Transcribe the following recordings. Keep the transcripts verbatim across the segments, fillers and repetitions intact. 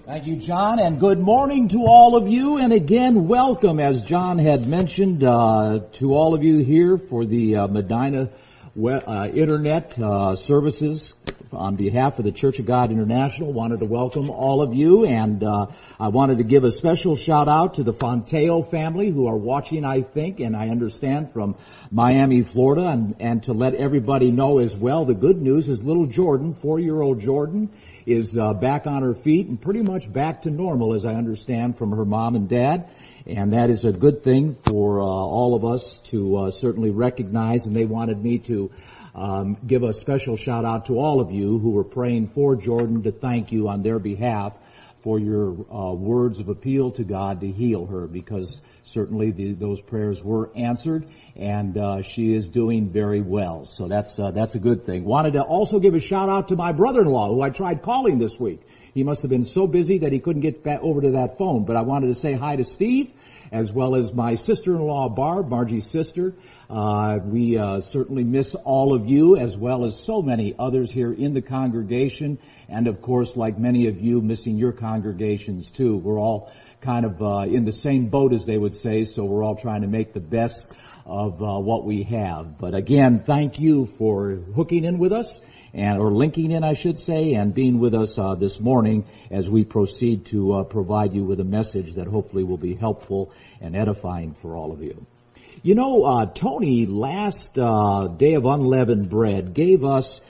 Thank you, John, and good morning to all of you. And again, welcome, as John had mentioned, uh, to all of you here for the uh, Medina uh, Internet uh, services. On behalf of the Church of God International, wanted to welcome all of you, and uh, I wanted to give a special shout out to the Fonteo family who are watching, I think, and I understand, from Miami, Florida, and, and to let everybody know as well, the good news is little Jordan, four-year-old Jordan, is uh, back on her feet and pretty much back to normal, as I understand, from her mom and dad. And that is a good thing for uh, all of us to uh, certainly recognize. And they wanted me to um, give a special shout out to all of you who were praying for Jordan, to thank you on their behalf for your uh, words of appeal to God to heal her, because certainly the, those prayers were answered, and uh, she is doing very well. So that's uh, that's a good thing. Wanted to also give a shout out to my brother-in-law, who I tried calling this week. He must have been so busy that he couldn't get back over to that phone. But I wanted to say hi to Steve, as well as my sister-in-law, Barb, Margie's sister. Uh, we uh, certainly miss all of you, as well as so many others here in the congregation. And of course, like many of you, missing your congregations too. We're all kind of uh, in the same boat, as they would say, so we're all trying to make the best of uh, what we have. But again, thank you for hooking in with us, and or linking in, I should say, and being with us uh, this morning as we proceed to uh, provide you with a message that hopefully will be helpful and edifying for all of you. You know, uh, Tony, last uh, day of Unleavened Bread, gave us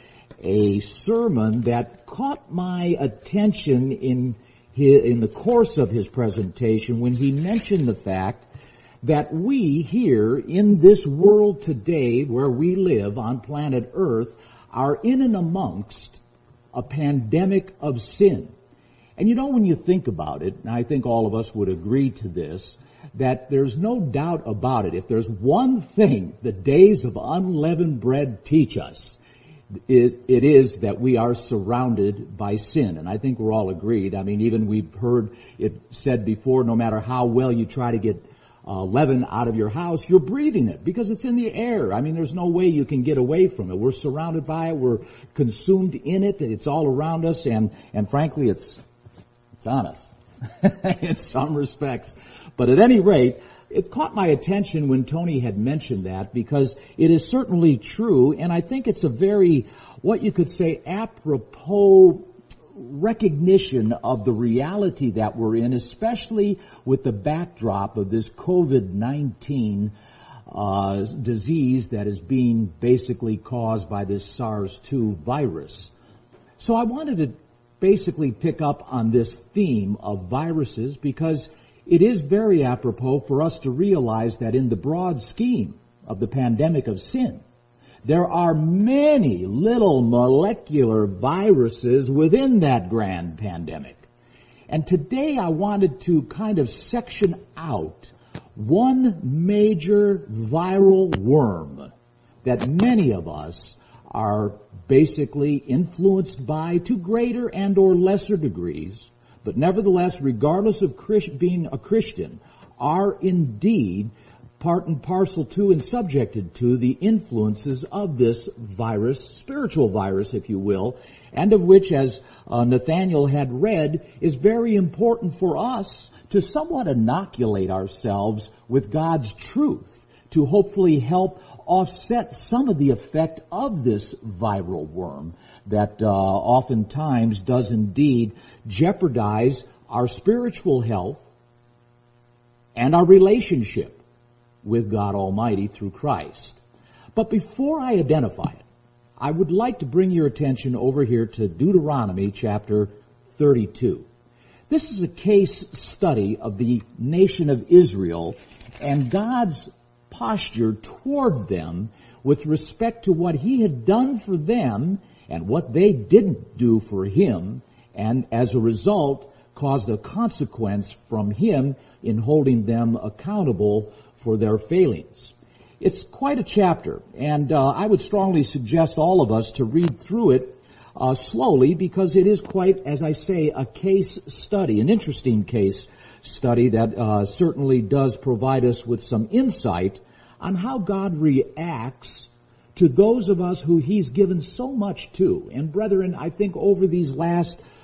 a sermon that caught my attention in his, in the course of his presentation, when he mentioned the fact that we here in this world today, where we live on planet Earth, are in and amongst a pandemic of sin. And you know, when you think about it, and I think all of us would agree to this, that there's no doubt about it. If there's one thing the days of unleavened bread teach us, it, it is that we are surrounded by sin. And I think we're all agreed. I mean, even we've heard it said before, no matter how well you try to get Uh, leaven out of your house, you're breathing it because it's in the air. I mean, there's no way you can get away from it. We're surrounded by it. We're consumed in it. It's all around us, and and frankly, it's it's on us in some respects. But at any rate, it caught my attention when Tony had mentioned that, because it is certainly true, and I think it's a very, what you could say, apropos recognition of the reality that we're in, especially with the backdrop of this covid nineteen uh, disease that is being basically caused by this SARS two virus. So I wanted to basically pick up on this theme of viruses, because it is very apropos for us to realize that in the broad scheme of the pandemic of sin, there are many little molecular viruses within that grand pandemic. And today I wanted to kind of section out one major viral worm that many of us are basically influenced by to greater and or lesser degrees, but nevertheless, regardless of Christ, being a Christian, are indeed part and parcel to and subjected to the influences of this virus, spiritual virus, if you will, and of which, as uh, Nathaniel had read, is very important for us to somewhat inoculate ourselves with God's truth, to hopefully help offset some of the effect of this viral worm that uh, oftentimes does indeed jeopardize our spiritual health and our relationship with God Almighty through Christ. But before I identify it, I would like to bring your attention over here to Deuteronomy chapter thirty-two. This is a case study of the nation of Israel and God's posture toward them with respect to what He had done for them and what they didn't do for Him, and as a result caused a consequence from Him in holding them accountable for their failings. It's quite a chapter, and uh, I would strongly suggest all of us to read through it uh, slowly, because it is quite, as I say, a case study, an interesting case study that uh, certainly does provide us with some insight on how God reacts to those of us who He's given so much to. And brethren, I think over these last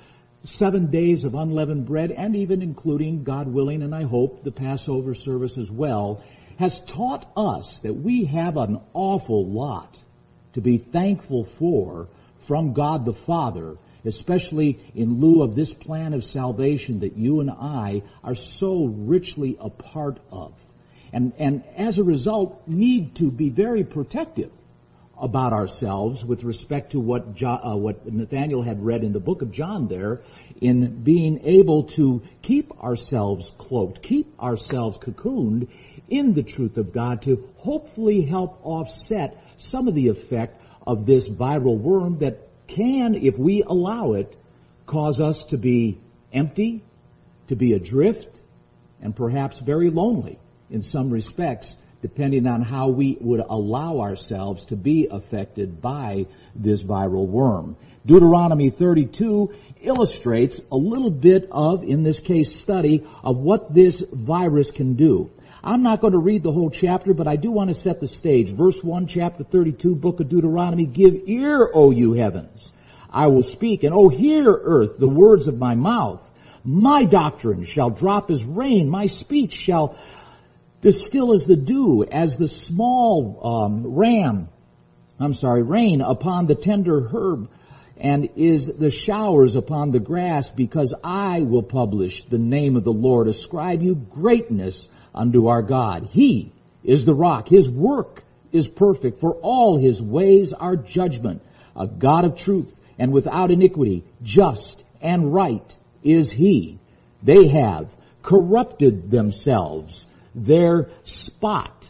seven days of unleavened bread, and even including, God willing, and I hope, the Passover service as well, has taught us that we have an awful lot to be thankful for from God the Father, especially in lieu of this plan of salvation that you and I are so richly a part of. And, and as a result, need to be very protective about ourselves with respect to what jo- uh, what Nathaniel had read in the book of John there, in being able to keep ourselves cloaked, keep ourselves cocooned in the truth of God, to hopefully help offset some of the effect of this viral worm that can, if we allow it, cause us to be empty, to be adrift, and perhaps very lonely in some respects, depending on how we would allow ourselves to be affected by this viral worm. Deuteronomy thirty-two illustrates a little bit of, in this case, study of what this virus can do. I'm not going to read the whole chapter, but I do want to set the stage. Verse one, chapter thirty-two, book of Deuteronomy, "Give ear, O you heavens, I will speak, and O hear, earth, the words of my mouth. My doctrine shall drop as rain, my speech shall distill as the dew, as the small um, ram, I'm sorry, rain upon the tender herb, and is the showers upon the grass, because I will publish the name of the Lord. Ascribe you greatness unto our God. He is the rock. His work is perfect, for all his ways are judgment. A God of truth and without iniquity, just and right is he. They have corrupted themselves. Their spot,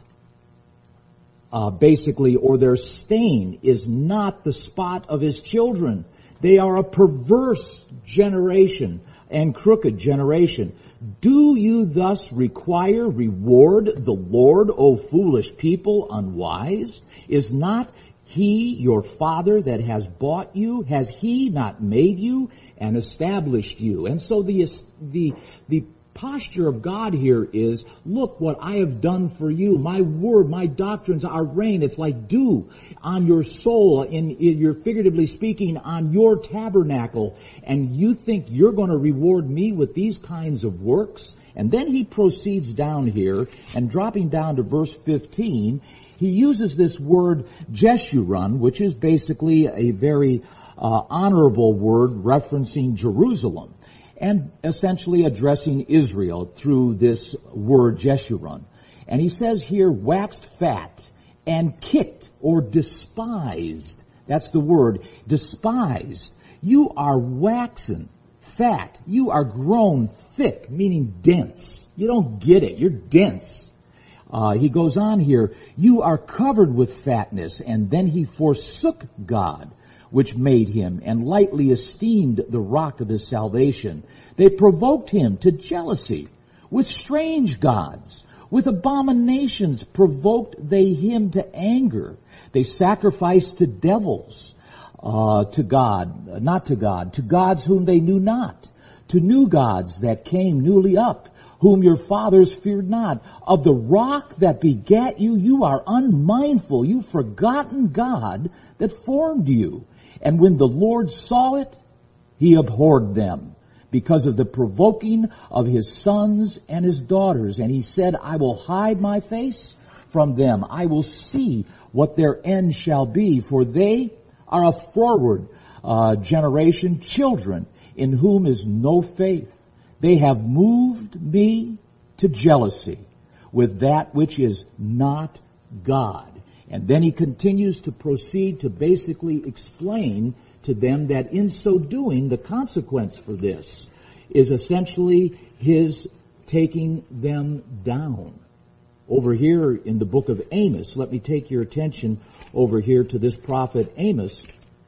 uh, basically, or their stain is not the spot of his children. They are a perverse generation and crooked generation. Do you thus require reward the Lord, O foolish people, unwise? Is not he your father that has bought you? Has he not made you and established you? And so the, the, the posture of God here is, look what I have done for you. My word, my doctrines are rain. It's like dew on your soul, in, in you're figuratively speaking, on your tabernacle. And you think you're going to reward me with these kinds of works? And then he proceeds down here, and dropping down to verse fifteen, he uses this word Jeshurun, which is basically a very uh, honorable word referencing Jerusalem, and essentially addressing Israel through this word Jeshurun. And he says here, waxed fat and kicked or despised. That's the word, despised. You are waxen fat. You are grown thick, meaning dense. You don't get it. You're dense. Uh, he goes on here, you are covered with fatness, and then he forsook God, which made him, and lightly esteemed the rock of his salvation. They provoked him to jealousy with strange gods. With abominations provoked they him to anger. They sacrificed to devils, uh, to God, not to God, to gods whom they knew not, to new gods that came newly up, whom your fathers feared not. Of the rock that begat you, you are unmindful. You've forgotten God that formed you. And when the Lord saw it, he abhorred them because of the provoking of his sons and his daughters. And he said, I will hide my face from them. I will see what their end shall be, for they are a forward uh, generation, children in whom is no faith. They have moved me to jealousy with that which is not God. And then he continues to proceed to basically explain to them that in so doing, the consequence for this is essentially his taking them down. Over here in the book of Amos, let me take your attention over here to this prophet Amos,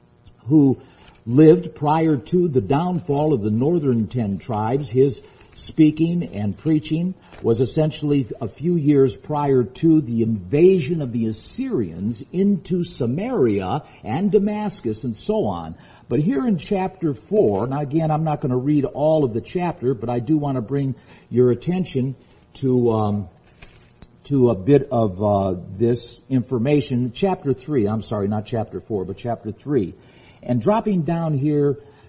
who lived prior to the downfall of the northern ten tribes. His speaking and preaching was essentially a few years prior to the invasion of the Assyrians into Samaria and Damascus and so on. But here in chapter four, now again, I'm not going to read all of the chapter, but I do want to bring your attention to um, to a bit of uh, this information. Chapter three, I'm sorry, not chapter four, but chapter three. And dropping down here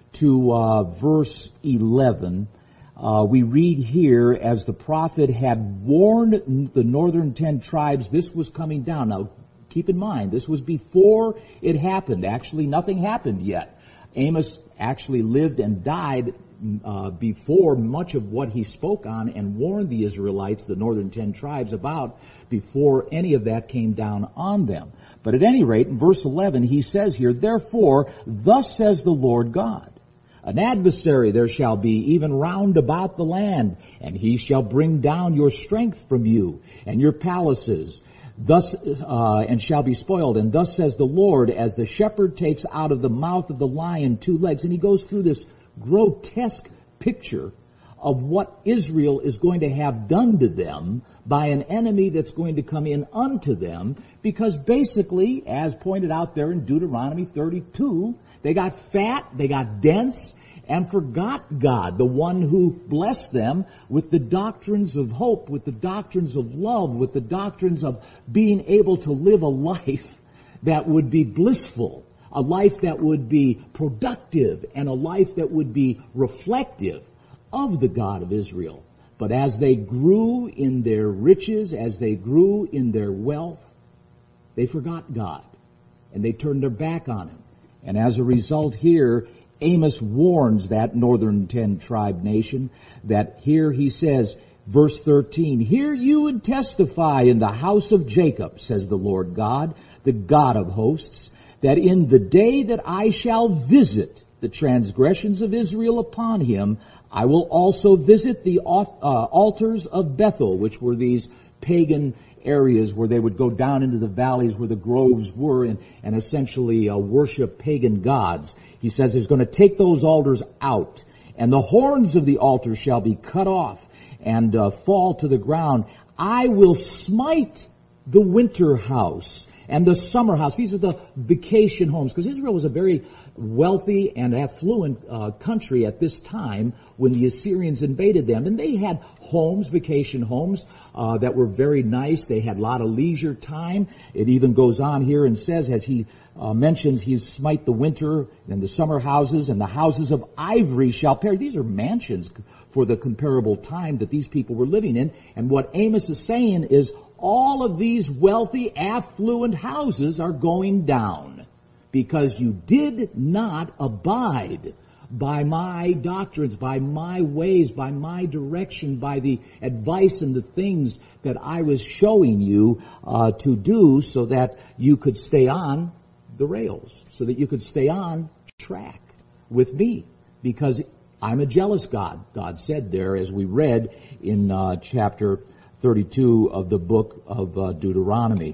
to uh, verse eleven, uh, we read here, as the prophet had warned the northern ten tribes, this was coming down. Now, keep in mind, this was before it happened. Actually, nothing happened yet. Amos actually lived and died uh, before much of what he spoke on and warned the Israelites, the northern ten tribes, about, before any of that came down on them. But at any rate, in verse eleven, he says here, therefore, thus says the Lord God, an adversary there shall be even round about the land, and he shall bring down your strength from you and your palaces, thus, uh, and shall be spoiled. And thus says the Lord, as the shepherd takes out of the mouth of the lion two legs. And he goes through this grotesque picture of what Israel is going to have done to them by an enemy that's going to come in unto them, because basically, as pointed out there in Deuteronomy thirty-two, they got fat, they got dense, and forgot God, the one who blessed them with the doctrines of hope, with the doctrines of love, with the doctrines of being able to live a life that would be blissful, a life that would be productive, and a life that would be reflective of the God of Israel. But as they grew in their riches, as they grew in their wealth, they forgot God, and they turned their back on Him. And as a result here, Amos warns that northern ten tribe nation that here he says, verse thirteen, hear you and testify in the house of Jacob, says the Lord God, the God of hosts, that in the day that I shall visit the transgressions of Israel upon him, I will also visit the uh, altars of Bethel, which were these pagan areas where they would go down into the valleys where the groves were and, and essentially uh, worship pagan gods. He says he's going to take those altars out, and the horns of the altar shall be cut off and uh, fall to the ground. I will smite the winter house and the summer house. These are the vacation homes, because Israel was a very wealthy and affluent uh, country at this time when the Assyrians invaded them. And they had homes, vacation homes, uh, that were very nice. They had a lot of leisure time. It even goes on here and says, as he uh, mentions, he smite the winter and the summer houses, and the houses of ivory shall perish. These are mansions for the comparable time that these people were living in. And what Amos is saying is all of these wealthy, affluent houses are going down because you did not abide by my doctrines, by my ways, by my direction, by the advice and the things that I was showing you uh, to do, so that you could stay on the rails, so that you could stay on track with me, because I'm a jealous God, God said there, as we read in uh, chapter thirty-two of the book of uh, Deuteronomy.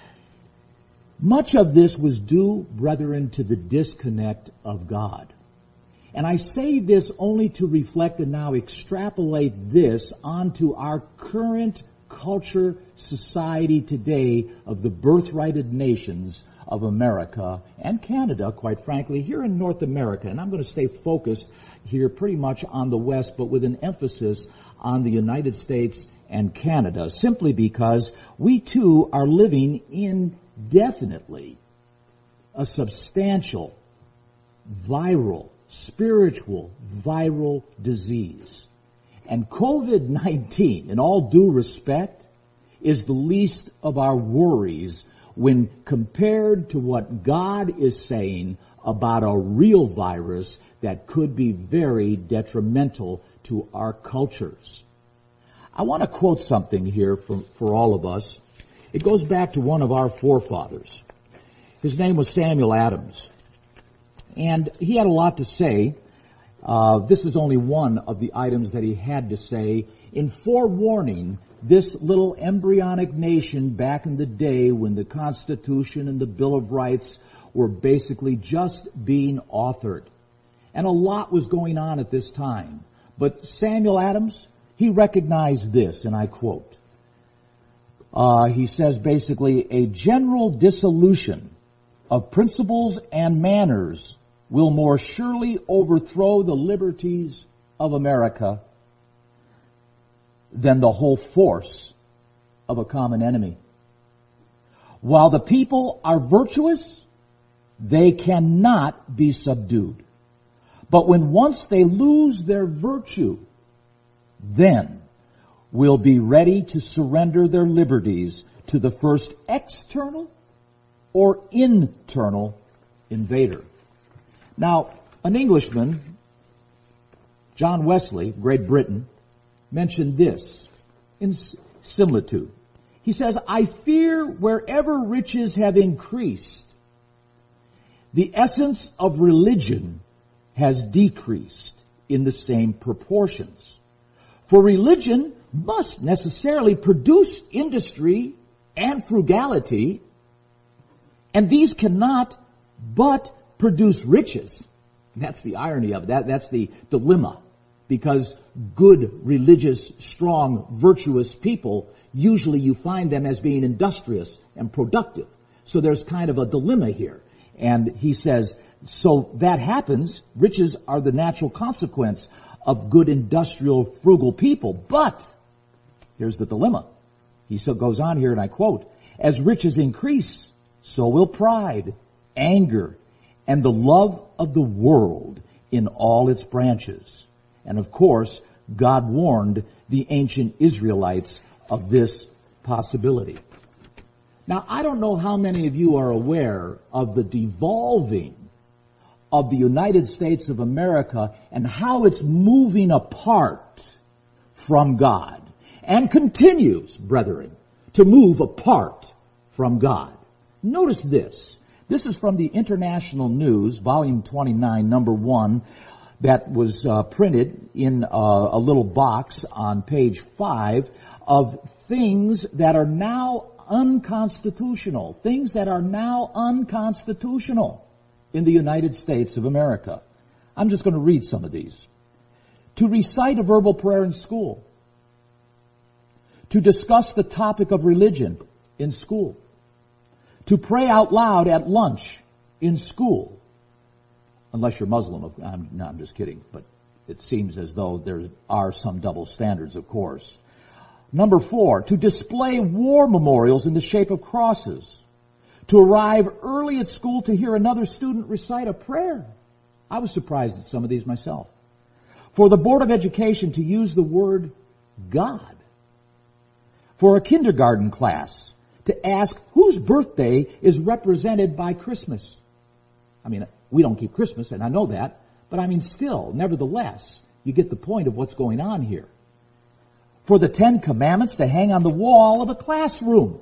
Much of this was due, brethren, to the disconnect of God. And I say this only to reflect and now extrapolate this onto our current culture, society today of the birthrighted nations of America and Canada, quite frankly, here in North America. And I'm going to stay focused here pretty much on the West, but with an emphasis on the United States and Canada, simply because we too are living in definitely a substantial viral, spiritual viral disease. And COVID nineteen, in all due respect, is the least of our worries when compared to what God is saying about a real virus that could be very detrimental to our cultures. I want to quote something here for, for all of us. It goes back to one of our forefathers. His name was Samuel Adams. And he had a lot to say. Uh, this is only one of the items that he had to say in forewarning this little embryonic nation back in the day when the Constitution and the Bill of Rights were basically just being authored. And a lot was going on at this time. But Samuel Adams, he recognized this, and I quote, uh, he says basically, a general dissolution of principles and manners will more surely overthrow the liberties of America than the whole force of a common enemy. While the people are virtuous, they cannot be subdued. But when once they lose their virtue, then will be ready to surrender their liberties to the first external or internal invader. Now, an Englishman, John Wesley, Great Britain, mentioned this in similitude. He says, I fear wherever riches have increased, the essence of religion has decreased in the same proportions. For religion must necessarily produce industry and frugality, and these cannot but produce riches. That's the irony of it. That, that's the dilemma. Because good, religious, strong, virtuous people, usually you find them as being industrious and productive. So there's kind of a dilemma here. And he says, so that happens. Riches are the natural consequence of good, industrial, frugal people. But here's the dilemma. He so goes on here, and I quote, as riches increase, so will pride, anger, and the love of the world in all its branches. And of course, God warned the ancient Israelites of this possibility. Now, I don't know how many of you are aware of the devolving of the United States of America and how it's moving apart from God and continues, brethren, to move apart from God. Notice this. This is from the International News, volume twenty-nine, number one, that was uh, printed in uh, a little box on page five of things that are now unconstitutional, things that are now unconstitutional in the United States of America. I'm just going to read some of these. To recite a verbal prayer in school. To discuss the topic of religion in school. To pray out loud at lunch in school. Unless you're Muslim. I'm, no, I'm just kidding. But it seems as though there are some double standards, of course. Number four, to display war memorials in the shape of crosses. To arrive early at school to hear another student recite a prayer. I was surprised at some of these myself. For the Board of Education to use the word God. For a kindergarten class to ask whose birthday is represented by Christmas. I mean, we don't keep Christmas, and I know that, but I mean still, nevertheless, you get the point of what's going on here. For the Ten Commandments to hang on the wall of a classroom.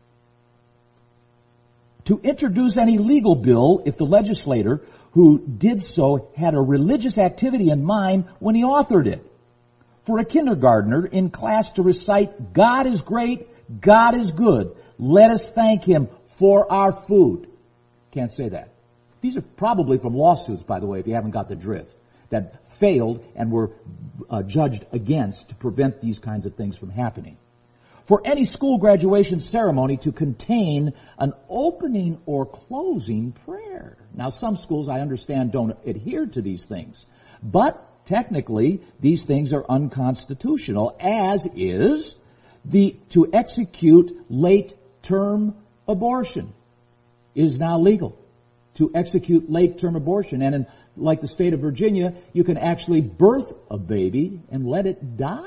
To introduce any legal bill if the legislator who did so had a religious activity in mind when he authored it. For a kindergartner in class to recite, God is great, God is good. Let us thank Him for our food. Can't say that. These are probably from lawsuits, by the way, if you haven't got the drift, that failed and were uh, judged against to prevent these kinds of things from happening. For any school graduation ceremony to contain an opening or closing prayer. Now, some schools, I understand, don't adhere to these things. But technically, these things are unconstitutional, as is the to execute late-term abortion is now legal. To execute late-term abortion. And in, like the state of Virginia, you can actually birth a baby and let it die.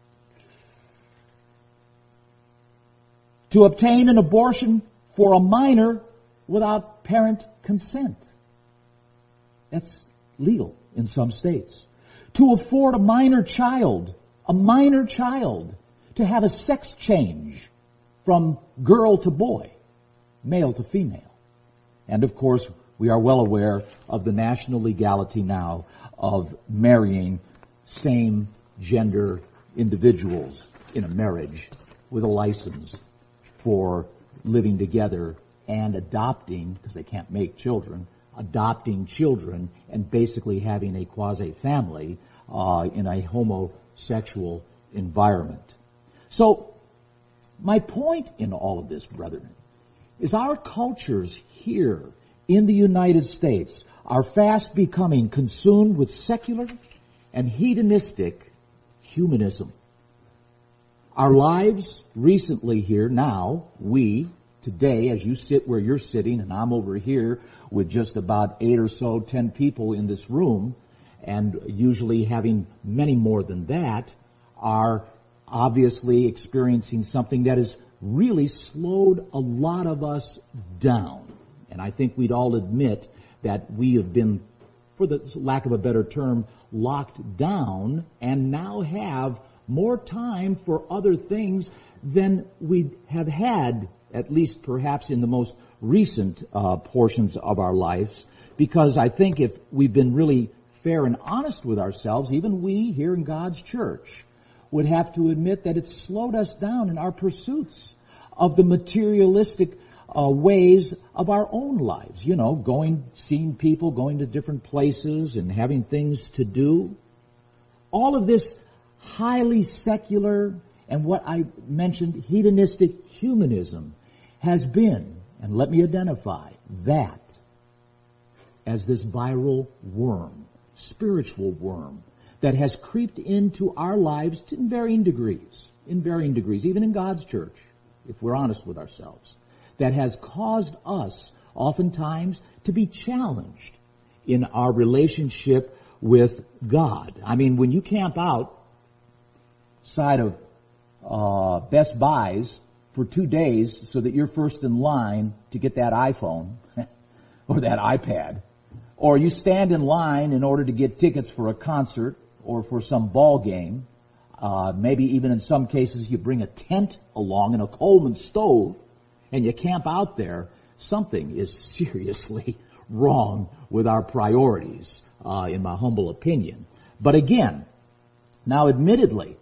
To obtain an abortion for a minor without parent consent. That's legal in some states. To afford a minor child, a minor child, to have a sex change from girl to boy, male to female. And of course, we are well aware of the national legality now of marrying same-gender individuals in a marriage with a license for living together and adopting, because they can't make children, adopting children and basically having a quasi-family uh, in a homosexual environment. So, my point in all of this, brethren, is our cultures here in the United States are fast becoming consumed with secular and hedonistic humanism. Our lives recently here now, we, today, as you sit where you're sitting, and I'm over here with just about eight or so, ten people in this room, and usually having many more than that, are obviously experiencing something that has really slowed a lot of us down. And I think we'd all admit that we have been, for the lack of a better term, locked down and now have more time for other things than we have had, at least perhaps in the most recent uh, portions of our lives. Because I think if we've been really fair and honest with ourselves, even we here in God's church would have to admit that it's slowed us down in our pursuits of the materialistic uh, ways of our own lives. You know, going, seeing people, going to different places and having things to do. All of this highly secular and what I mentioned, hedonistic humanism, has been, and let me identify that as this viral worm, spiritual worm, that has creeped into our lives to in varying degrees, in varying degrees, even in God's church, if we're honest with ourselves, that has caused us oftentimes to be challenged in our relationship with God. I mean, when you camp out side of uh Best Buys for two days so that you're first in line to get that iPhone or that iPad, or you stand in line in order to get tickets for a concert or for some ball game, uh maybe even in some cases you bring a tent along and a Coleman stove and you camp out there, something is seriously wrong with our priorities, uh in my humble opinion. But again, now admittedly,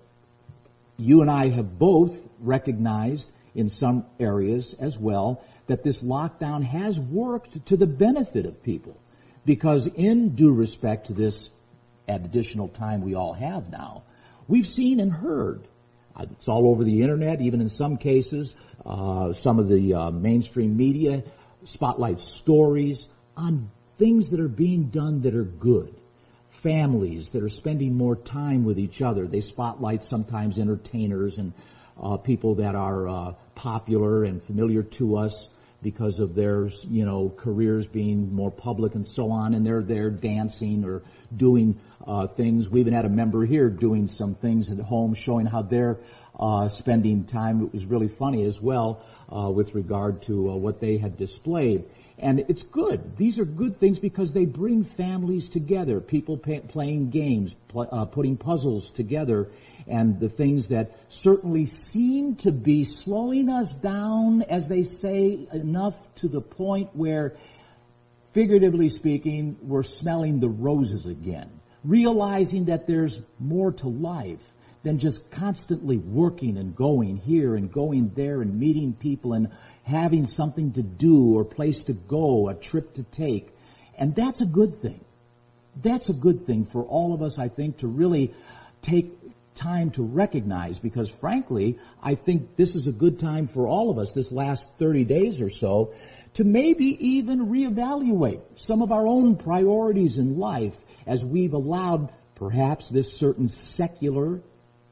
you and I have both recognized in some areas as well that this lockdown has worked to the benefit of people, because in due respect to this additional time we all have now, we've seen and heard, it's all over the internet, even in some cases, uh, some of the uh, mainstream media spotlight stories on things that are being done that are good. Families that are spending more time with each other. They spotlight sometimes entertainers and uh, people that are uh, popular and familiar to us because of their, you know, careers being more public and so on, and they're there dancing or doing uh things. We even had a member here doing some things at home, showing how they're uh spending time. It was really funny as well uh with regard to uh, what they had displayed. And it's good. These are good things because they bring families together, people pay, playing games, pl- uh, putting puzzles together, and the things that certainly seem to be slowing us down, as they say, enough to the point where, figuratively speaking, we're smelling the roses again, realizing that there's more to life than just constantly working and going here and going there and meeting people and having something to do or place to go, a trip to take. And that's a good thing. That's a good thing for all of us, I think, to really take time to recognize, because frankly, I think this is a good time for all of us, this last thirty days or so, to maybe even reevaluate some of our own priorities in life as we've allowed perhaps this certain secular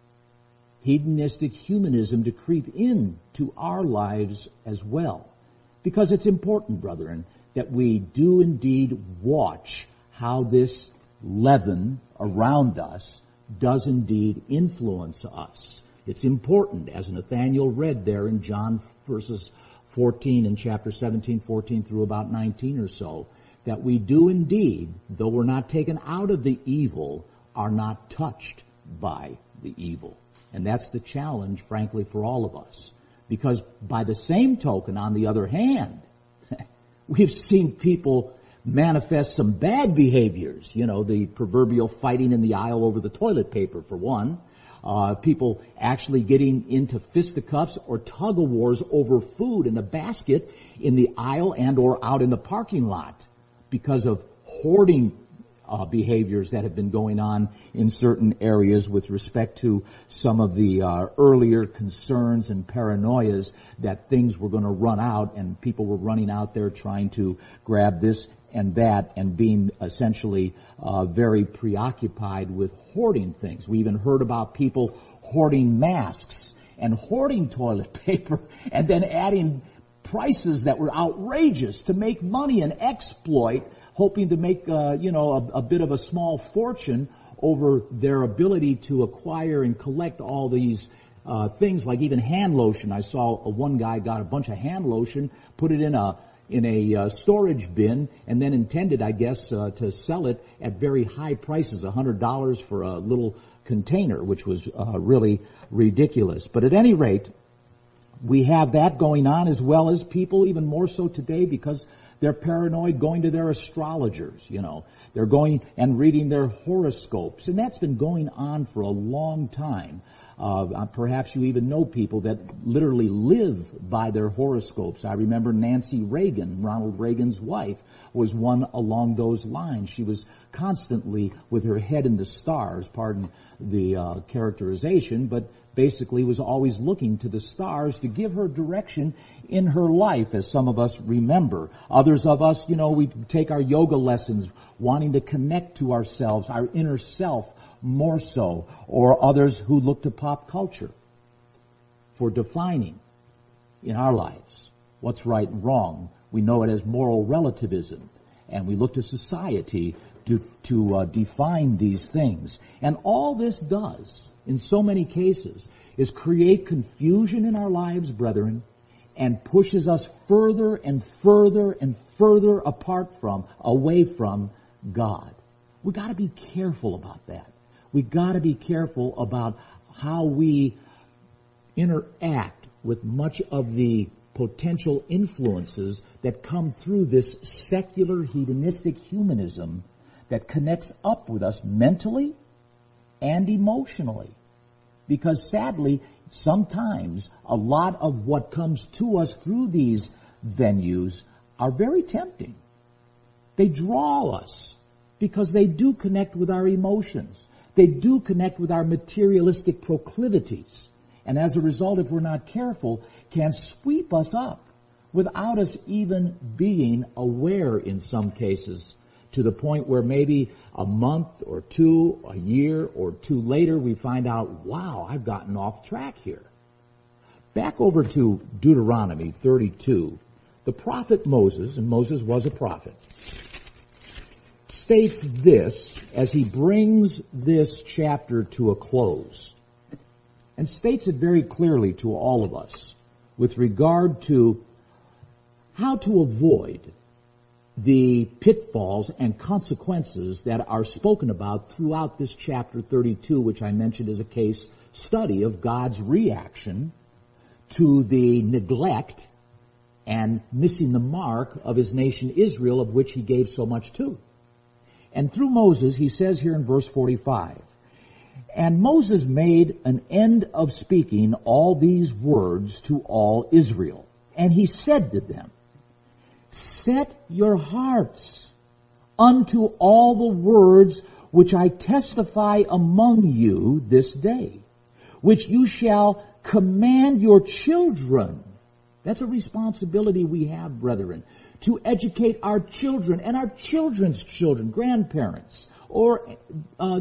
hedonistic humanism to creep into our lives as well. Because it's important, brethren, that we do indeed watch how this leaven around us does indeed influence us. It's important, as Nathaniel read there in John verses fourteen in chapter seventeen, fourteen through about nineteen or so, that we do indeed, though we're not taken out of the evil, are not touched by the evil. And that's the challenge, frankly, for all of us. Because by the same token, on the other hand, we've seen people manifest some bad behaviors. You know, the proverbial fighting in the aisle over the toilet paper, for one. Uh, people actually getting into fisticuffs or tug-of-wars over food in a basket in the aisle and or out in the parking lot because of hoarding Uh, behaviors that have been going on in certain areas with respect to some of the uh, earlier concerns and paranoias that things were going to run out, and people were running out there trying to grab this and that and being essentially uh, very preoccupied with hoarding things. We even heard about people hoarding masks and hoarding toilet paper and then adding prices that were outrageous to make money and exploit hoping to make, uh, you know, a, a bit of a small fortune over their ability to acquire and collect all these uh, things, like even hand lotion. I saw a, one guy got a bunch of hand lotion, put it in a in a uh, storage bin, and then intended, I guess, uh, to sell it at very high prices, one hundred dollars for a little container, which was uh, really ridiculous. But at any rate, we have that going on, as well as people, even more so today, because they're paranoid, going to their astrologers, you know. They're going and reading their horoscopes. And that's been going on for a long time. Uh, perhaps you even know people that literally live by their horoscopes. I remember Nancy Reagan, Ronald Reagan's wife, was one along those lines. She was constantly with her head in the stars, pardon the uh, characterization, but basically was always looking to the stars to give her direction in her life, as some of us remember. Others of us, you know, we take our yoga lessons wanting to connect to ourselves, our inner self more so, or others who look to pop culture for defining in our lives what's right and wrong. We know it as moral relativism, and we look to society to, to uh, define these things. And all this does, in so many cases, is create confusion in our lives, brethren, and pushes us further and further and further apart from, away from God. We got to be careful about that. We got to be careful about how we interact with much of the potential influences that come through this secular hedonistic humanism that connects up with us mentally and emotionally. Because sadly, sometimes a lot of what comes to us through these venues are very tempting. They draw us because they do connect with our emotions. They do connect with our materialistic proclivities. And as a result, if we're not careful, can sweep us up without us even being aware in some cases, to the point where maybe a month or two, a year or two later, we find out, wow, I've gotten off track here. Back over to Deuteronomy thirty-two, the prophet Moses, and Moses was a prophet, states this as he brings this chapter to a close, and states it very clearly to all of us with regard to how to avoid the pitfalls and consequences that are spoken about throughout this chapter thirty-two, which I mentioned as a case study of God's reaction to the neglect and missing the mark of his nation Israel, of which he gave so much to. And through Moses, he says here in verse forty-five, "And Moses made an end of speaking all these words to all Israel. And he said to them, Set your hearts unto all the words which I testify among you this day, which you shall command your children." That's a responsibility we have, brethren, to educate our children and our children's children, grandparents, or uh,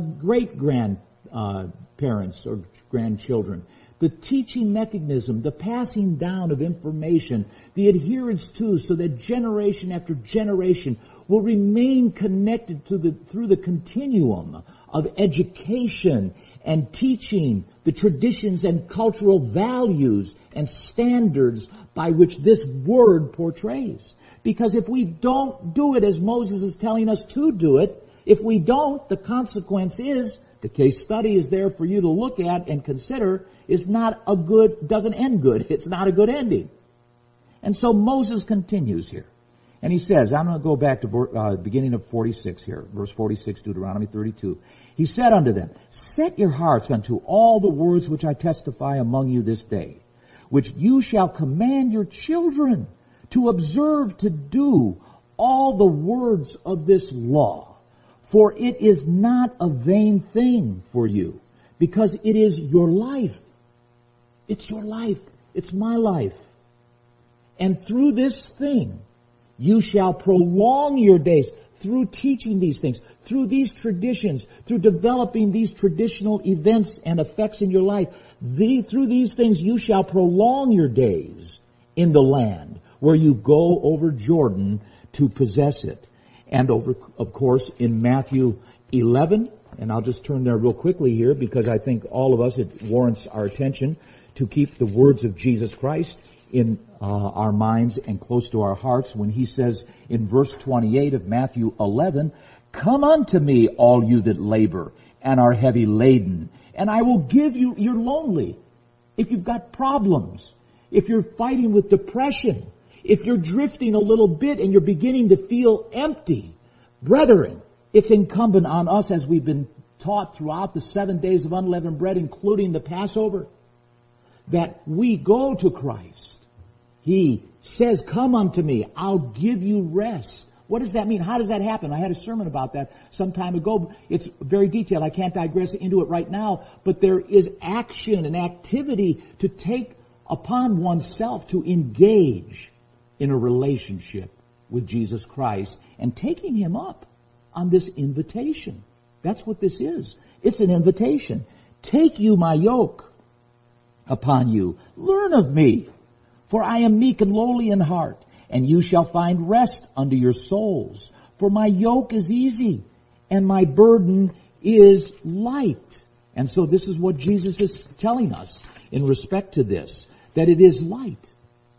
great-grandparents uh, or grandchildren. The teaching mechanism, the passing down of information, the adherence to, so that generation after generation will remain connected to the, through the continuum of education and teaching the traditions and cultural values and standards by which this word portrays. Because if we don't do it as Moses is telling us to do it, if we don't, the consequence is, the case study is there for you to look at and consider, is not a good, doesn't end good. It's not a good ending. And so Moses continues here. And he says, I'm going to go back to uh, beginning of forty-six here, verse forty-six, Deuteronomy thirty-two. He said unto them, Set your hearts unto all the words which I testify among you this day, which you shall command your children to observe to do all the words of this law. For it is not a vain thing for you, because it is your life. It's your life. It's my life. And through this thing, you shall prolong your days, through teaching these things, through these traditions, through developing these traditional events and effects in your life. The, through these things, you shall prolong your days in the land where you go over Jordan to possess it. and over, of course, in Matthew eleven, and I'll just turn there real quickly here because I think all of us, it warrants our attention to keep the words of Jesus Christ in uh, our minds and close to our hearts when he says in verse twenty-eight of Matthew eleven, "Come unto me, all you that labor and are heavy laden, and I will give you," you're lonely, if you've got problems, if you're fighting with depression, if you're drifting a little bit and you're beginning to feel empty, brethren, it's incumbent on us, as we've been taught throughout the seven days of unleavened bread, including the Passover, that we go to Christ. He says, "Come unto me, I'll give you rest." What does that mean? How does that happen? I had a sermon about that some time ago. It's very detailed. I can't digress into it right now, but there is action and activity to take upon oneself to engage in a relationship with Jesus Christ and taking him up on this invitation. That's what this is. It's an invitation. "Take you my yoke upon you. Learn of me, for I am meek and lowly in heart, and you shall find rest unto your souls. For my yoke is easy, and my burden is light." And so this is what Jesus is telling us in respect to this, that it is light.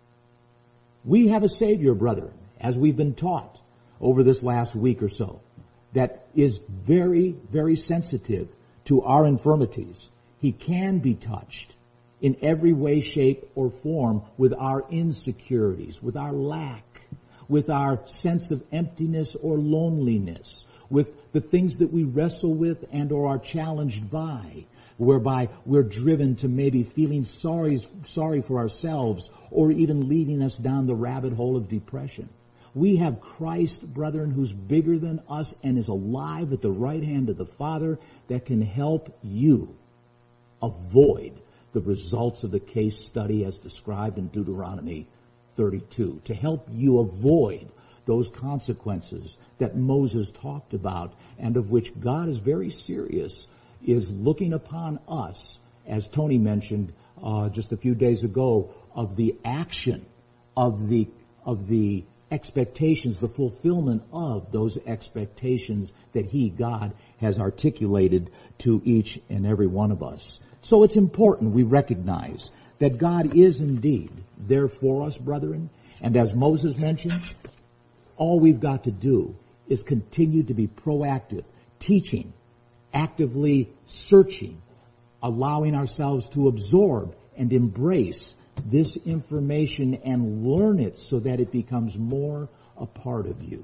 We have a Savior, brethren, as we've been taught over this last week or so, that is very, very sensitive to our infirmities. He can be touched in every way, shape, or form with our insecurities, with our lack, with our sense of emptiness or loneliness, with the things that we wrestle with and or are challenged by, whereby we're driven to maybe feeling sorry, sorry for ourselves or even leading us down the rabbit hole of depression. We have Christ, brethren, who's bigger than us and is alive at the right hand of the Father, that can help you avoid the results of the case study as described in Deuteronomy thirty-two, to help you avoid those consequences that Moses talked about and of which God is very serious, is looking upon us, as Tony mentioned uh, just a few days ago, of the action, of the of the expectations, the fulfillment of those expectations that He, God, has articulated to each and every one of us. So it's important we recognize that God is indeed there for us, brethren. And as Moses mentioned, all we've got to do is continue to be proactive, teaching, actively searching, allowing ourselves to absorb and embrace this information and learn it so that it becomes more a part of you.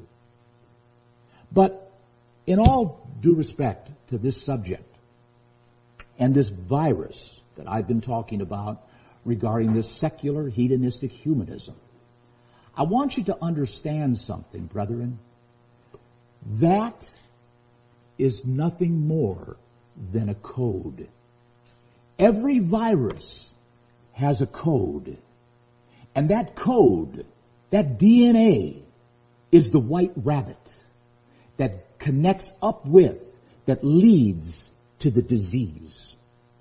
But in all due respect to this subject and this virus that I've been talking about regarding this secular hedonistic humanism, I want you to understand something, brethren. That is nothing more than a code. Every virus has a code. And that code, that D N A, is the white rabbit that connects up with, that leads to the disease.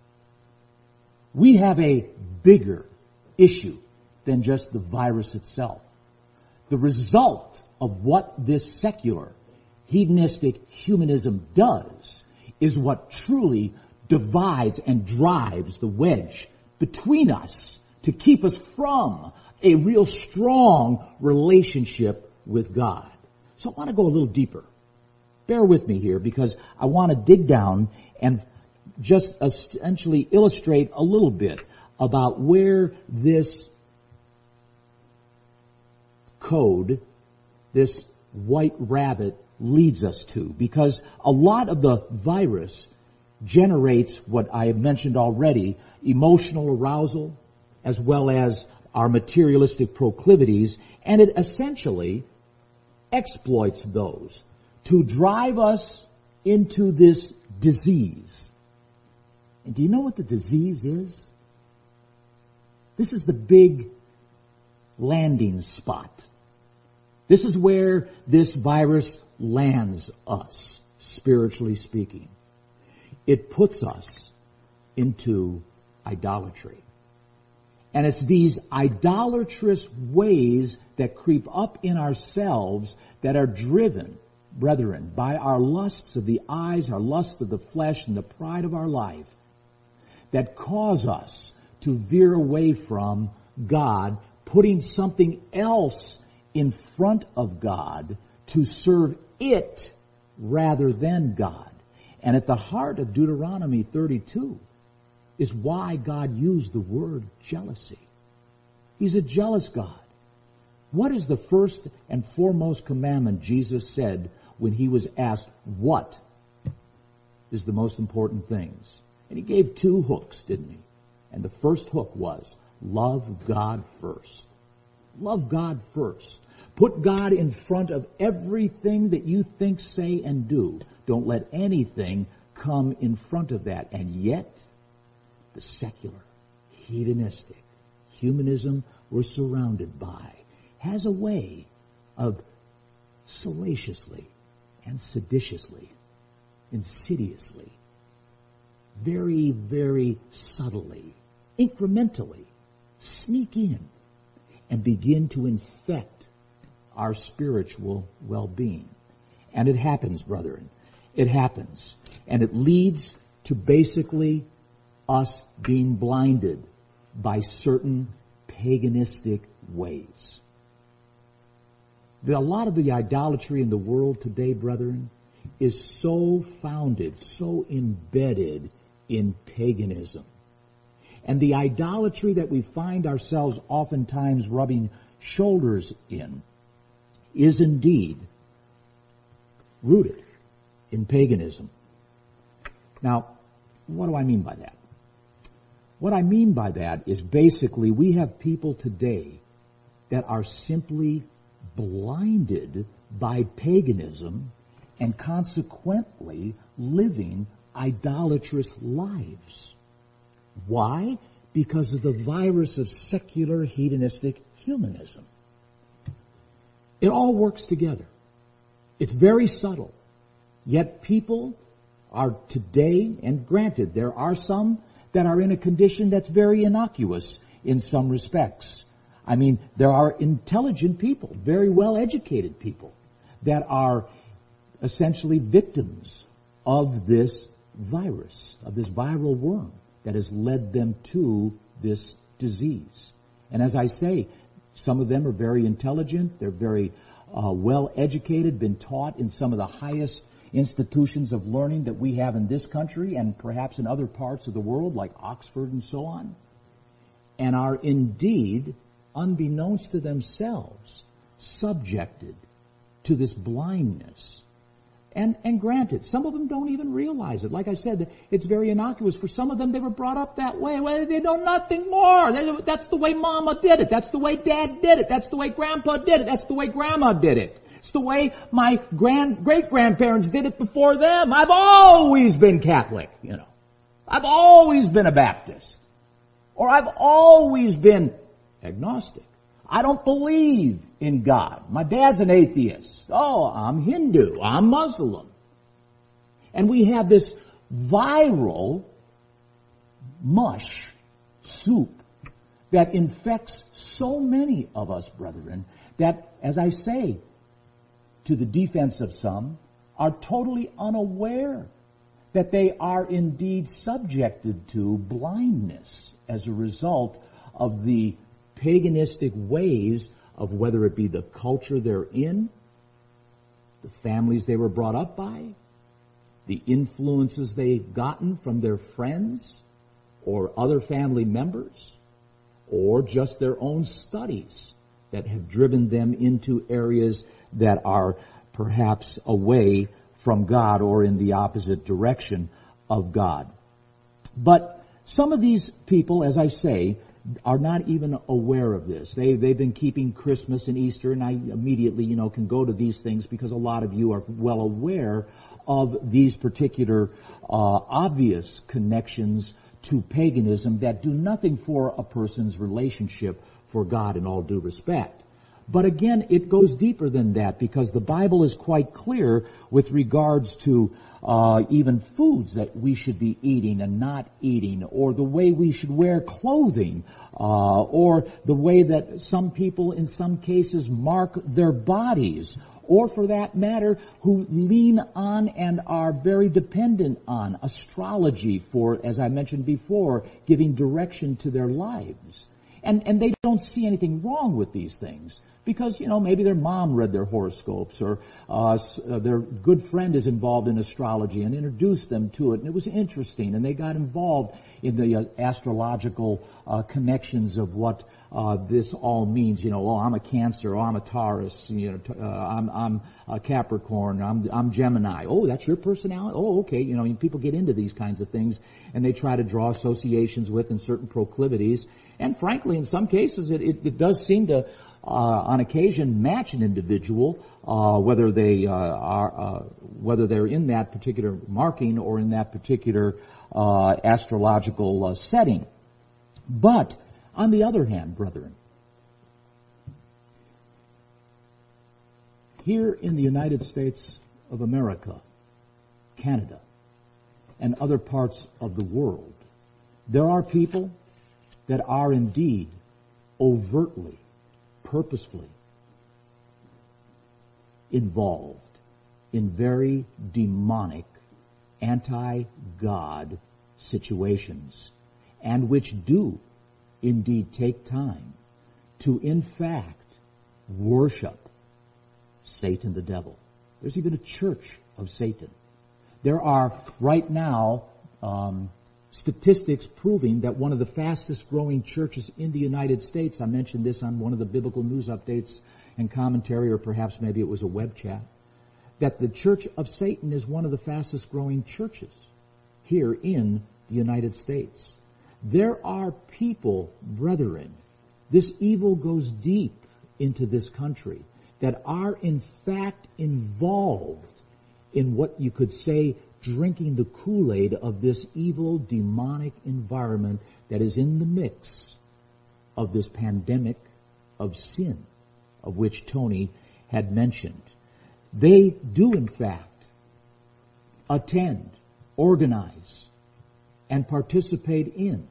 We have a bigger issue than just the virus itself. The result of what this secular hedonistic humanism does is what truly divides and drives the wedge between us to keep us from a real strong relationship with God. So I want to go a little deeper. Bear with me here because I want to dig down and just essentially illustrate a little bit about where this code, this white rabbit, leads us to. Because a lot of the virus generates what I have mentioned already, emotional arousal, as well as our materialistic proclivities, and it essentially exploits those to drive us into this disease. And do you know what the disease is? This is the big landing spot. This is where this virus lands us, spiritually speaking. It puts us into idolatry. And it's these idolatrous ways that creep up in ourselves that are driven brethren, by our lusts of the eyes, our lusts of the flesh, and the pride of our life, that cause us to veer away from God, putting something else in front of God to serve it rather than God. And at the heart of Deuteronomy thirty-two is why God used the word jealousy. He's a jealous God. What is the first and foremost commandment Jesus said when he was asked, what is the most important things? And he gave two hooks, didn't he? And the first hook was, love God first. Love God first. Put God in front of everything that you think, say, and do. Don't let anything come in front of that. And yet, the secular, hedonistic humanism we're surrounded by has a way of salaciously and seditiously, insidiously, very, very subtly, incrementally, sneak in and begin to infect our spiritual well-being. And it happens, brethren. It happens. And it leads to basically us being blinded by certain paganistic ways. A lot of the idolatry in the world today, brethren, is so founded, so embedded in paganism. And the idolatry that we find ourselves oftentimes rubbing shoulders in is indeed rooted in paganism. Now, what do I mean by that? What I mean by that is basically we have people today that are simply blinded by paganism and consequently living idolatrous lives. Why? Because of the virus of secular hedonistic humanism. It all works together. It's very subtle. Yet people are today, and granted, there are some that are in a condition that's very innocuous in some respects. I mean, there are intelligent people, very well-educated people, that are essentially victims of this virus, of this viral worm that has led them to this disease. And as I say, some of them are very intelligent, they're very uh, well-educated, been taught in some of the highest institutions of learning that we have in this country and perhaps in other parts of the world like Oxford and so on, and are indeed, unbeknownst to themselves, subjected to this blindness. And, and granted, some of them don't even realize it. Like I said, it's very innocuous. For some of them, they were brought up that way. Well, they know nothing more. They, that's the way Mama did it. That's the way Dad did it. That's the way Grandpa did it. That's the way Grandma did it. It's the way my grand, great-grandparents did it before them. I've always been Catholic, you know. I've always been a Baptist. Or I've always been agnostic. I don't believe in God. My dad's an atheist. Oh, I'm Hindu. I'm Muslim. And we have this viral mush soup that infects so many of us, brethren, that, as I say, to the defense of some, are totally unaware that they are indeed subjected to blindness as a result of the paganistic ways of whether it be the culture they're in, the families they were brought up by, the influences they've gotten from their friends or other family members, or just their own studies that have driven them into areas that are perhaps away from God or in the opposite direction of God. But some of these people, as I say, are not even aware of this. They, they've been keeping Christmas and Easter, and I immediately, you know, can go to these things because a lot of you are well aware of these particular uh, obvious connections to paganism that do nothing for a person's relationship for God in all due respect. But again, it goes deeper than that because the Bible is quite clear with regards to uh, even foods that we should be eating and not eating, or the way we should wear clothing, uh, or the way that some people in some cases mark their bodies, or for that matter, who lean on and are very dependent on astrology for, as I mentioned before, giving direction to their lives. And, and they don't see anything wrong with these things because, you know, maybe their mom read their horoscopes or uh, their good friend is involved in astrology and introduced them to it, and it was interesting, and they got involved in the uh, astrological uh, connections of what uh, this all means. You know, oh, I'm a Cancer, oh, I'm a Taurus, you know, uh, I'm, I'm a Capricorn, I'm, I'm Gemini. Oh, that's your personality? Oh, okay. You know, people get into these kinds of things, and they try to draw associations with and certain proclivities. And frankly, in some cases, it, it, it does seem to, uh, on occasion, match an individual, uh, whether they uh, are, uh, whether they're in that particular marking or in that particular uh, astrological uh, setting. But on the other hand, brethren, here in the United States of America, Canada, and other parts of the world, there are people that are indeed overtly, purposefully involved in very demonic, anti-God situations, and which do indeed take time to, in fact, worship Satan the devil. There's even a church of Satan. There are right now um, statistics proving that one of the fastest growing churches in the United States, I mentioned this on one of the biblical news updates and commentary, or perhaps maybe it was a web chat, that the Church of Satan is one of the fastest growing churches here in the United States. There are people, brethren, this evil goes deep into this country, that are in fact involved in what you could say drinking the Kool-Aid of this evil, demonic environment that is in the mix of this pandemic of sin, of which Tony had mentioned. They do, in fact, attend, organize, and participate in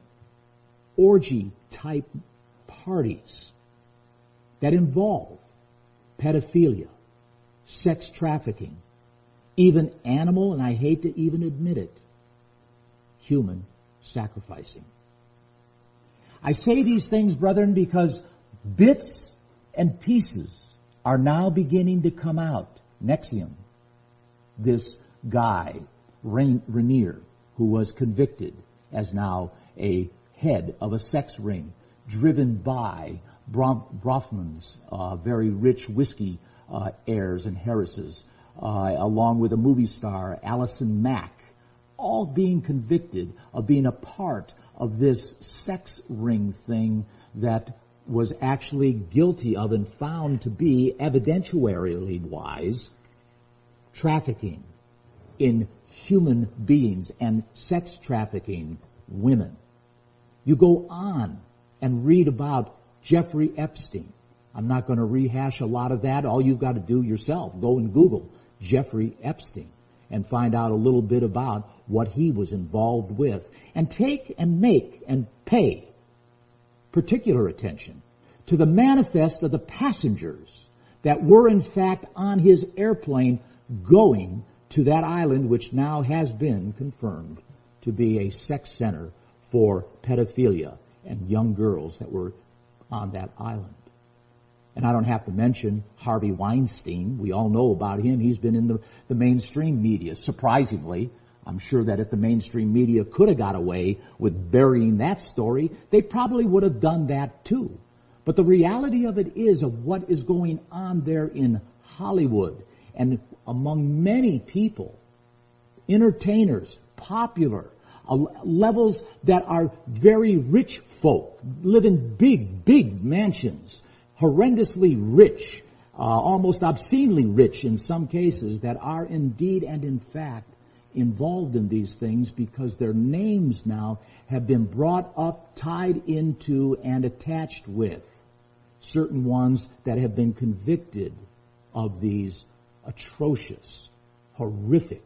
orgy-type parties that involve pedophilia, sex trafficking, even animal, and I hate to even admit it, human sacrificing. I say these things, brethren, because bits and pieces are now beginning to come out. N X I V M, this guy, Rainier, who was convicted as now a head of a sex ring driven by Brofman's uh, very rich whiskey uh, heirs and heiresses, Uh, along with a movie star, Allison Mack, all being convicted of being a part of this sex ring thing that was actually guilty of and found to be, evidentially wise, trafficking in human beings and sex trafficking women. You go on and read about Jeffrey Epstein. I'm not going to rehash a lot of that. All you've got to do yourself, go and Google Jeffrey Epstein and find out a little bit about what he was involved with, and take and make and pay particular attention to the manifest of the passengers that were in fact on his airplane going to that island, which now has been confirmed to be a sex center for pedophilia and young girls that were on that island. And I don't have to mention Harvey Weinstein. We all know about him. He's been in the, the mainstream media. Surprisingly, I'm sure that if the mainstream media could have got away with burying that story, they probably would have done that too. But the reality of it is of what is going on there in Hollywood and among many people, entertainers, popular, uh, levels that are very rich folk, live in big, big mansions, horrendously rich, uh, almost obscenely rich in some cases, that are indeed and in fact involved in these things because their names now have been brought up, tied into, and attached with certain ones that have been convicted of these atrocious, horrific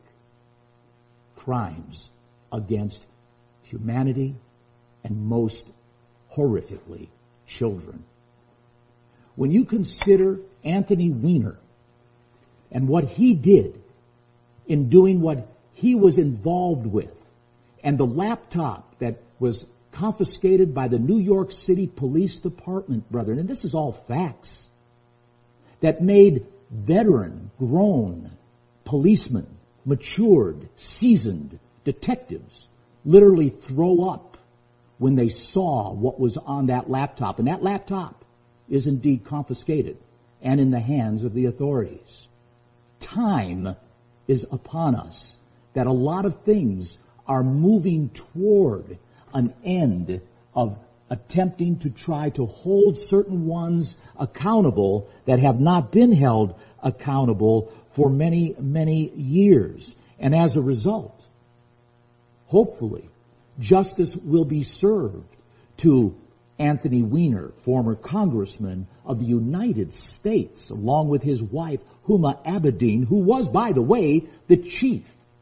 crimes against humanity and most horrifically children. When you consider Anthony Weiner, and what he did in doing what he was involved with, and the laptop that was confiscated by the New York City Police Department, brethren, and this is all facts, that made veteran, grown policemen, matured, seasoned detectives literally throw up when they saw what was on that laptop. And that laptop is indeed confiscated and in the hands of the authorities. Time is upon us that a lot of things are moving toward an end of attempting to try to hold certain ones accountable that have not been held accountable for many, many years. And as a result, hopefully, justice will be served to Anthony Weiner, former congressman of the United States, along with his wife, Huma Abedin, who was, by the way, the chief,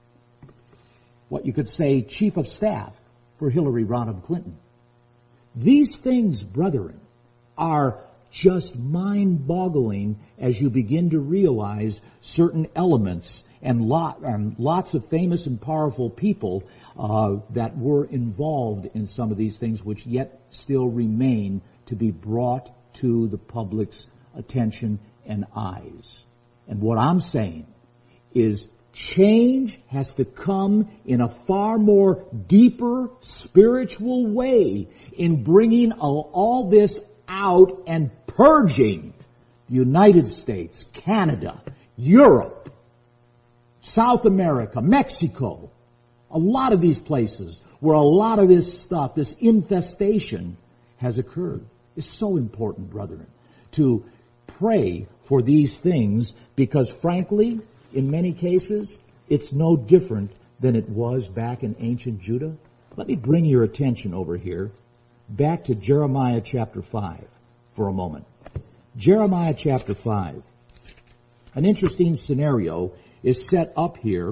what you could say, chief of staff for Hillary Rodham Clinton. These things, brethren, are just mind-boggling as you begin to realize certain elements and, lot, and lots of famous and powerful people uh, that were involved in some of these things, which yet still remain to be brought to the public's attention and eyes. And what I'm saying is change has to come in a far more deeper spiritual way in bringing all, all this out and purging the United States, Canada, Europe, South America, Mexico, a lot of these places where a lot of this stuff, this infestation has occurred. It's so important, brethren, to pray for these things because frankly, in many cases, it's no different than it was back in ancient Judah. Let me bring your attention over here back to Jeremiah chapter five for a moment. Jeremiah chapter five. An interesting scenario is set up here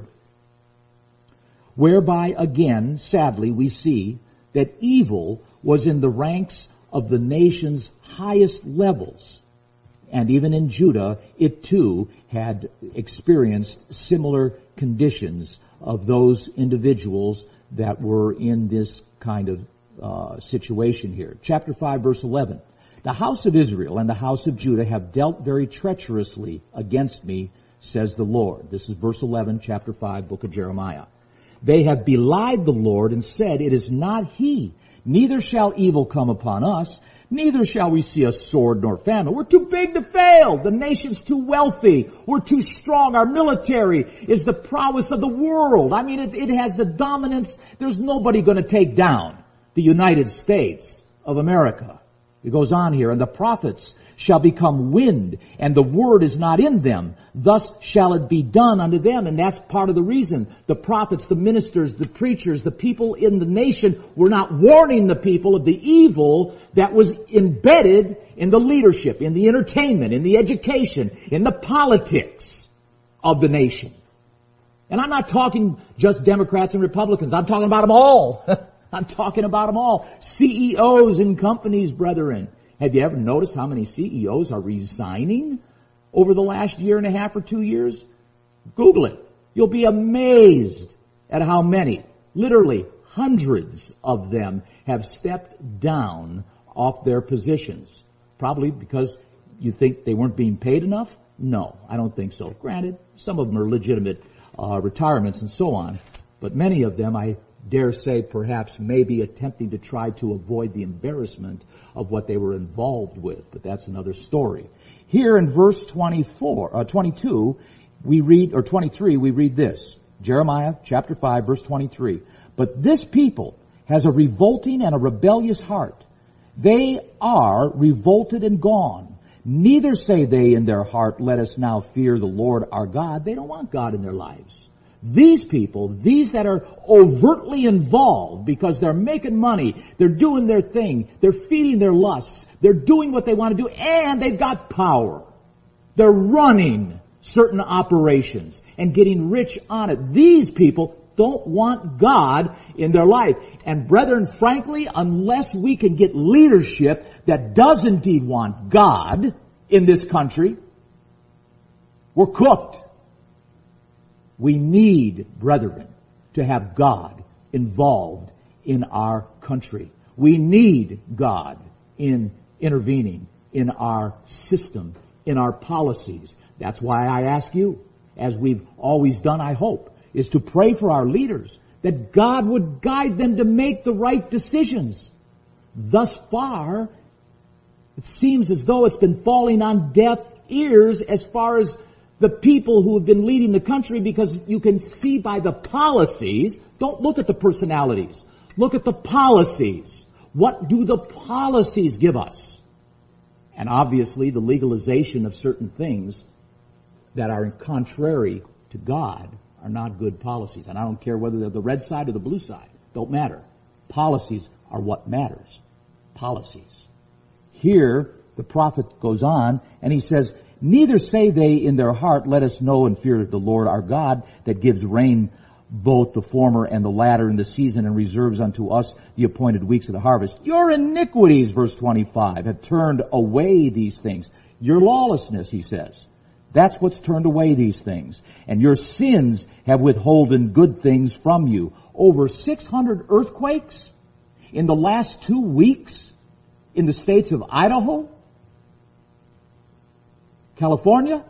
whereby again, sadly, we see that evil was in the ranks of the nation's highest levels. And even in Judah, it too had experienced similar conditions of those individuals that were in this kind of uh, situation here. Chapter five, verse eleven. The house of Israel and the house of Judah have dealt very treacherously against me, says the Lord. This is verse eleven, chapter five, book of Jeremiah. They have belied the Lord and said, it is not he, neither shall evil come upon us, neither shall we see a sword nor famine. We're too big to fail. The nation's too wealthy. We're too strong. Our military is the prowess of the world. I mean, it, it has the dominance. There's nobody going to take down the United States of America. It goes on here, and the prophets shall become wind, and the word is not in them. Thus shall it be done unto them. And that's part of the reason. The prophets, the ministers, the preachers, the people in the nation were not warning the people of the evil that was embedded in the leadership, in the entertainment, in the education, in the politics of the nation. And I'm not talking just Democrats and Republicans. I'm talking about them all. I'm talking about them all. C E Os in companies, brethren. Have you ever noticed how many C E Os are resigning over the last year and a half or two years? Google it. You'll be amazed at how many, literally hundreds of them, have stepped down off their positions. Probably because you think they weren't being paid enough? No, I don't think so. Granted, some of them are legitimate uh, retirements and so on, but many of them, I dare say, perhaps maybe attempting to try to avoid the embarrassment of what they were involved with, but that's another story. Here in verse twenty-four, uh, twenty-two, we read, or twenty-three, we read this. Jeremiah chapter five, verse twenty-three. But this people has a revolting and a rebellious heart. They are revolted and gone. Neither say they in their heart, let us now fear the Lord our God. They don't want God in their lives. These people, these that are overtly involved because they're making money, they're doing their thing, they're feeding their lusts, they're doing what they want to do, and they've got power. They're running certain operations and getting rich on it. These people don't want God in their life. And brethren, frankly, unless we can get leadership that does indeed want God in this country, We're cooked. We need, brethren, to have God involved in our country. We need God in intervening in our system, in our policies. That's why I ask you, as we've always done, I hope, is to pray for our leaders, that God would guide them to make the right decisions. Thus far, it seems as though it's been falling on deaf ears as far as the people who have been leading the country, because you can see by the policies. Don't look at the personalities. Look at the policies. What do the policies give us? And obviously the legalization of certain things that are contrary to God are not good policies. And I don't care whether they're the red side or the blue side. Don't matter. Policies are what matters. Policies. Here, the prophet goes on and he says, neither say they in their heart, let us know and fear the Lord our God that gives rain both the former and the latter in the season and reserves unto us the appointed weeks of the harvest. Your iniquities, verse twenty-five, have turned away these things. Your lawlessness, he says. That's what's turned away these things. And your sins have withholden good things from you. Over six hundred earthquakes in the last two weeks in the states of Idaho, California.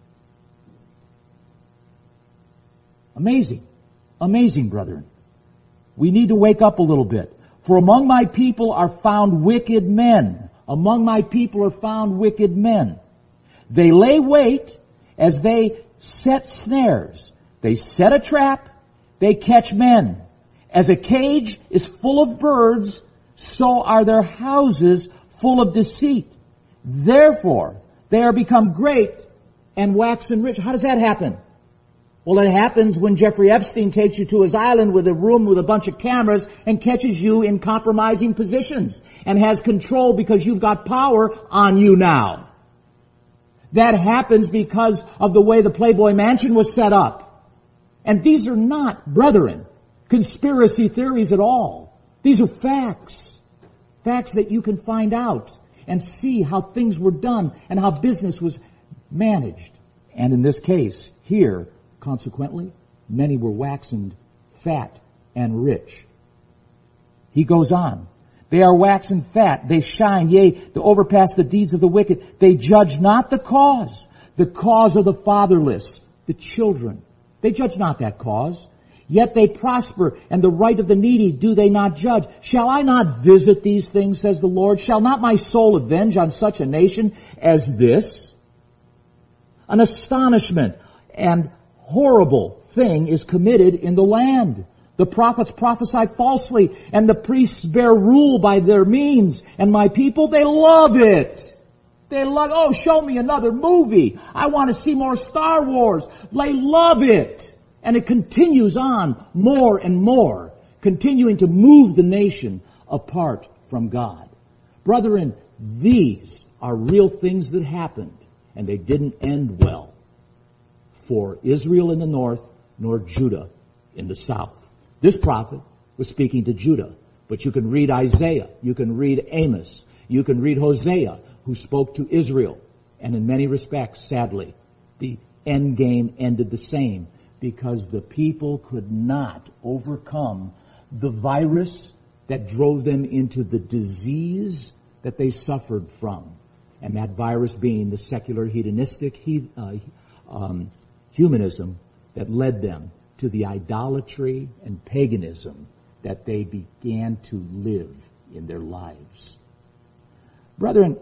Amazing. Amazing, brethren. We need to wake up a little bit. For among my people are found wicked men. Among my people are found wicked men. They lay wait as they set snares. They set a trap. They catch men. As a cage is full of birds, so are their houses full of deceit. Therefore, they are become great and waxen rich. How does that happen? Well, it happens when Jeffrey Epstein takes you to his island with a room with a bunch of cameras and catches you in compromising positions and has control because you've got power on you now. That happens because of the way the Playboy Mansion was set up. And these are not, brethren, conspiracy theories at all. These are facts. Facts that you can find out and see how things were done and how business was managed. And in this case, here, consequently, many were waxen fat and rich. He goes on. They are waxen fat. They shine. Yea, they overpass the deeds of the wicked. They judge not the cause. The cause of the fatherless, the children. They judge not that cause. Yet they prosper, and the right of the needy do they not judge. Shall I not visit these things, says the Lord? Shall not my soul avenge on such a nation as this? An astonishment and horrible thing is committed in the land. The prophets prophesy falsely, and the priests bear rule by their means. And my people, they love it. They love, oh, show me another movie. I want to see more Star Wars. They love it. And it continues on more and more, continuing to move the nation apart from God. Brethren, these are real things that happened, and they didn't end well for Israel in the north, nor Judah in the south. This prophet was speaking to Judah, but you can read Isaiah, you can read Amos, you can read Hosea, who spoke to Israel. And in many respects, sadly, the end game ended the same, because the people could not overcome the virus that drove them into the disease that they suffered from. And that virus being the secular hedonistic he, uh, um, humanism that led them to the idolatry and paganism that they began to live in their lives. Brethren,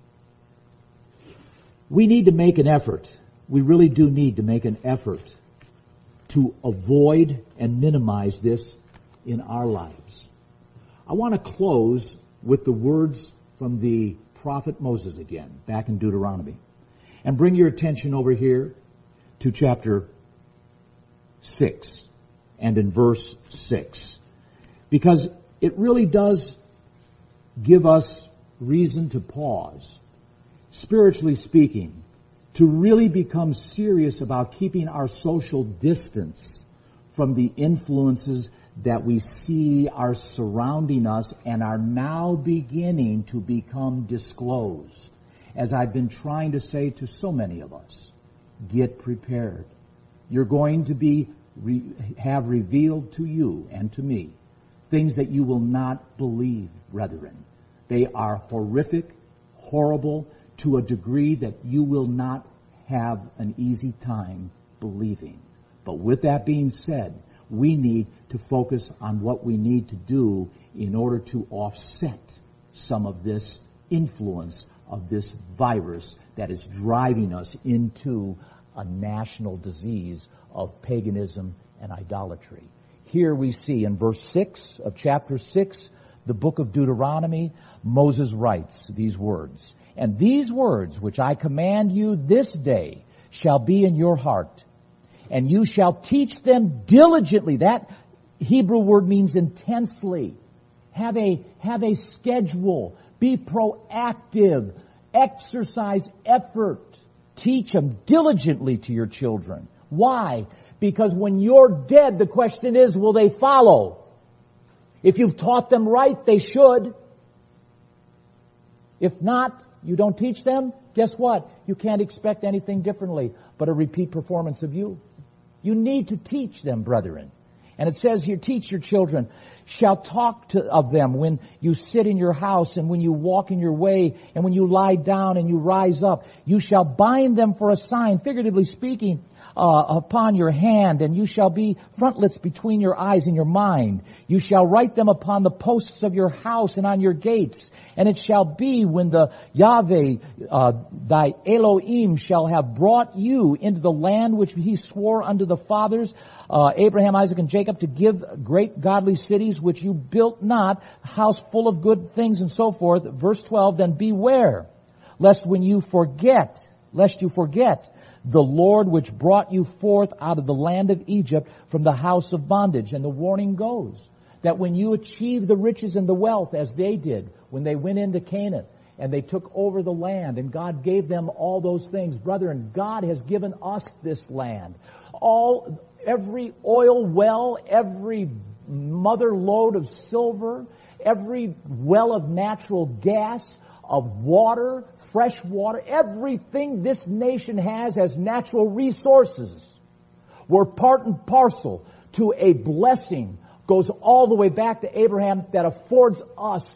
we need to make an effort. We really do need to make an effort to avoid and minimize this in our lives. I want to close with the words from the prophet Moses again, back in Deuteronomy. And bring your attention over here to chapter six and in verse six. Because it really does give us reason to pause, spiritually speaking, to really become serious about keeping our social distance from the influences that we see are surrounding us and are now beginning to become disclosed. As I've been trying to say to so many of us, get prepared. You're going to be re- have revealed to you and to me things that you will not believe, brethren. They are horrific, horrible, to a degree that you will not have an easy time believing. But with that being said, we need to focus on what we need to do in order to offset some of this influence of this virus that is driving us into a national disease of paganism and idolatry. Here we see in verse six of chapter six, the book of Deuteronomy, Moses writes these words, "And these words which I command you this day shall be in your heart, and you shall teach them diligently." That Hebrew word means intensely. Have a, have a schedule. Be proactive. Exercise effort. Teach them diligently to your children. Why? Because when you're dead, the question is, will they follow? If you've taught them right, they should. If not, you don't teach them, guess what? You can't expect anything differently but a repeat performance of you. You need to teach them, brethren. And it says here, teach your children, shall talk to, of them when you sit in your house and when you walk in your way and when you lie down and you rise up. You shall bind them for a sign, figuratively speaking, uh, upon your hand, and you shall be frontlets between your eyes and your mind. You shall write them upon the posts of your house and on your gates. And it shall be when the Yahweh, uh, thy Elohim shall have brought you into the land which he swore unto the fathers, uh, Abraham, Isaac, and Jacob, to give great godly cities which you built not, a house full of good things and so forth. Verse twelve, then beware, lest when you forget, lest you forget the Lord which brought you forth out of the land of Egypt from the house of bondage. And the warning goes that when you achieve the riches and the wealth as they did, when they went into Canaan and they took over the land and God gave them all those things, brethren, God has given us this land. All, every oil well, every mother lode of silver, every well of natural gas, of water, fresh water, everything this nation has as natural resources. We're part and parcel to a blessing, goes all the way back to Abraham, that affords us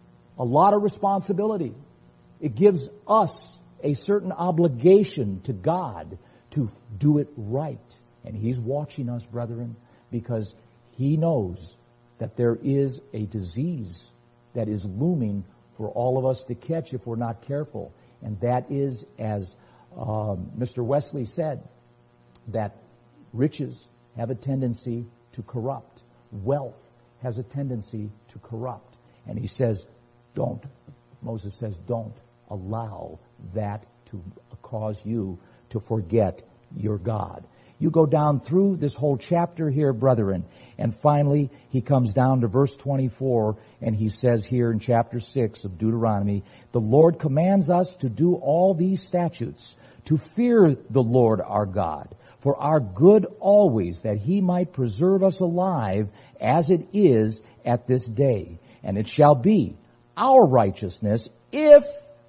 a lot of responsibility. It gives us a certain obligation to God to do it right. And He's watching us, brethren, because He knows that there is a disease that is looming for all of us to catch if we're not careful. And that is, as um, Mister Wesley said, that riches have a tendency to corrupt. Wealth has a tendency to corrupt. And he says, don't. Moses says, don't allow that to cause you to forget your God. You go down through this whole chapter here, brethren, and finally he comes down to verse twenty-four, and he says here in chapter six of Deuteronomy, the Lord commands us to do all these statutes, to fear the Lord our God, for our good always, that He might preserve us alive as it is at this day. And it shall be our righteousness if,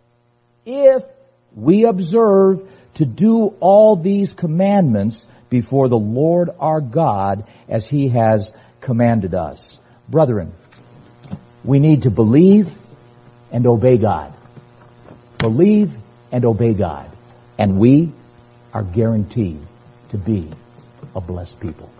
if we observe to do all these commandments before the Lord our God as He has commanded us. Brethren, we need to believe and obey God. Believe and obey God. And we are guaranteed to be a blessed people.